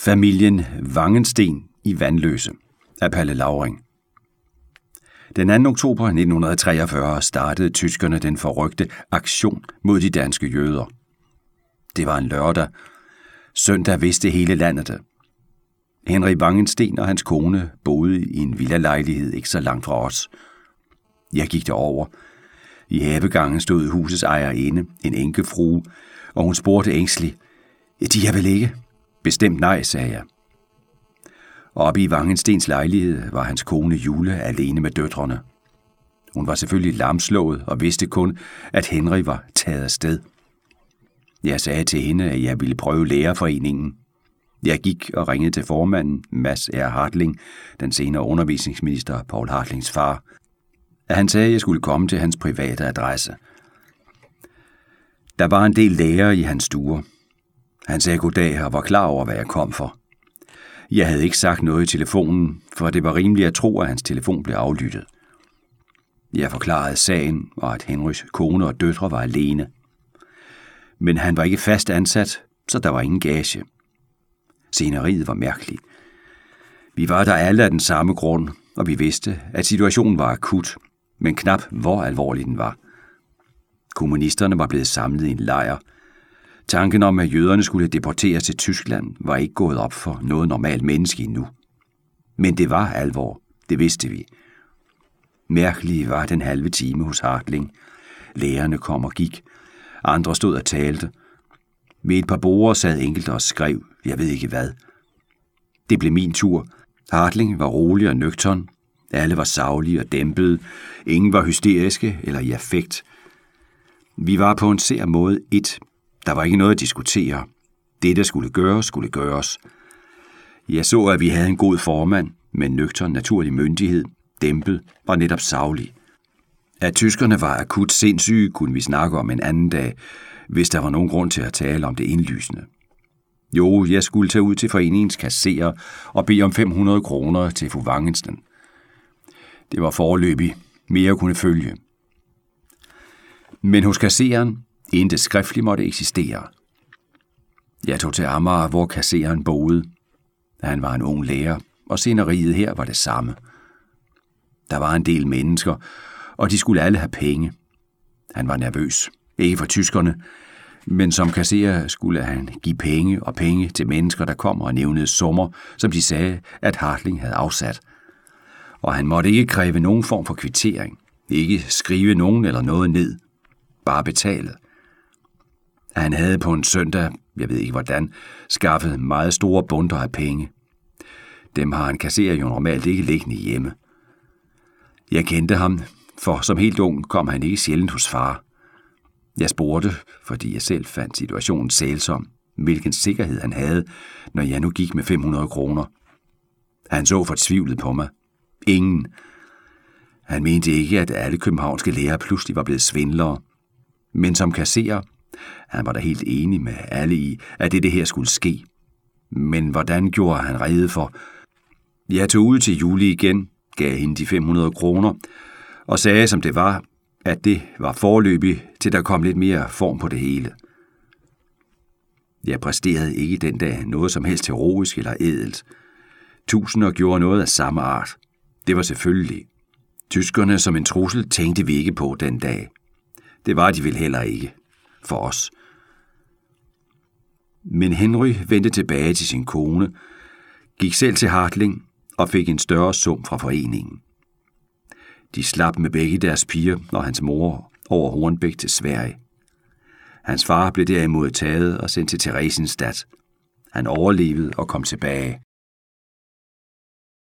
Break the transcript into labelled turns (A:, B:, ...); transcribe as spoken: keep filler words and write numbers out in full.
A: Familien Wangensten i Vanløse af Palle Lauring. Den anden oktober nitten treogfyrre startede tyskerne den forrygte aktion mod de danske jøder. Det var en lørdag. Søndag vidste hele landet det. Henry Wangensten og hans kone boede i en villalejlighed ikke så langt fra os. Jeg gik derover. I havegangen stod husets ejerinde, en enkefrue, og hun spurgte ængstelig: "De er vel ikke?" "Bestemt nej," sagde jeg. Oppe i Wangenstens lejlighed var hans kone Jule alene med døtrene. Hun var selvfølgelig lamslået og vidste kun, at Henry var taget afsted. Jeg sagde til hende, at jeg ville prøve lærerforeningen. Jeg gik og ringede til formanden, Mads R. Hartling, den senere undervisningsminister Poul Hartlings far. At han sagde, at jeg skulle komme til hans private adresse. Der var en del lærere i hans stuer. Han sagde goddag og var klar over, hvad jeg kom for. Jeg havde ikke sagt noget i telefonen, for det var rimeligt at tro, at hans telefon blev aflyttet. Jeg forklarede sagen, og at Henrys kone og døtre var alene. Men han var ikke fast ansat, så der var ingen gage. Sceneriet var mærkeligt. Vi var der alle af den samme grund, og vi vidste, at situationen var akut, men knap hvor alvorlig den var. Kommunisterne var blevet samlet i en lejr. Tanken om, at jøderne skulle deporteres til Tyskland, var ikke gået op for noget normalt menneske endnu. Men det var alvor, det vidste vi. Mærkeligt var den halve time hos Hartling. Lærerne kom og gik. Andre stod og talte. Ved et par borde sad enkelte og skrev, jeg ved ikke hvad. Det blev min tur. Hartling var rolig og nøgtern. Alle var saglige og dæmpede. Ingen var hysteriske eller i affekt. Vi var på en sær måde et. Der var ikke noget at diskutere. Det, der skulle gøres, skulle gøres. Jeg så, at vi havde en god formand med nøgtern naturlig myndighed, dæmpet og netop saglig. At tyskerne var akut sindssyge, kunne vi snakke om en anden dag, hvis der var nogen grund til at tale om det indlysende. Jo, jeg skulle tage ud til foreningens kasserer og bede om fem hundrede kroner til fru Wangensten. Det var foreløbig. Mere kunne følge. Men hos kasseren intet skriftligt måtte eksistere. Jeg tog til Amager, hvor kasseren boede. Han var en ung lærer, og sceneriet her var det samme. Der var en del mennesker, og de skulle alle have penge. Han var nervøs. Ikke for tyskerne, men som kasserer skulle han give penge og penge til mennesker, der kom og nævnede summer, som de sagde, at Hartling havde afsat. Og han måtte ikke kræve nogen form for kvittering. Ikke skrive nogen eller noget ned. Bare betale. Han havde på en søndag, jeg ved ikke hvordan, skaffet meget store bundter af penge. Dem har en kasserer jo normalt ikke liggende hjemme. Jeg kendte ham, for som helt ung kom han ikke sjældent hos far. Jeg spurgte, fordi jeg selv fandt situationen sælsom, hvilken sikkerhed han havde, når jeg nu gik med fem hundrede kroner. Han så fortvivlet på mig. Ingen. Han mente ikke, at alle københavnske lærere pludselig var blevet svindlere. Men som kasserer, han var da helt enig med alle i, at det, det her skulle ske. Men hvordan gjorde han rede for? Jeg tog ud til Julie igen, gav hende de fem hundrede kroner, og sagde, som det var, at det var foreløbig, til der kom lidt mere form på det hele. Jeg præsterede ikke den dag noget som helst heroisk eller ædelt. Tusinder gjorde noget af samme art. Det var selvfølgelig. Tyskerne som en trussel tænkte vi ikke på den dag. Det var de vel heller ikke. For os. Men Henry vendte tilbage til sin kone, gik selv til Hartling og fik en større sum fra foreningen. De slap med begge deres piger og hans mor over Hornbæk til Sverige. Hans far blev derimod taget og sendt til Theresienstadt. Han overlevede og kom tilbage.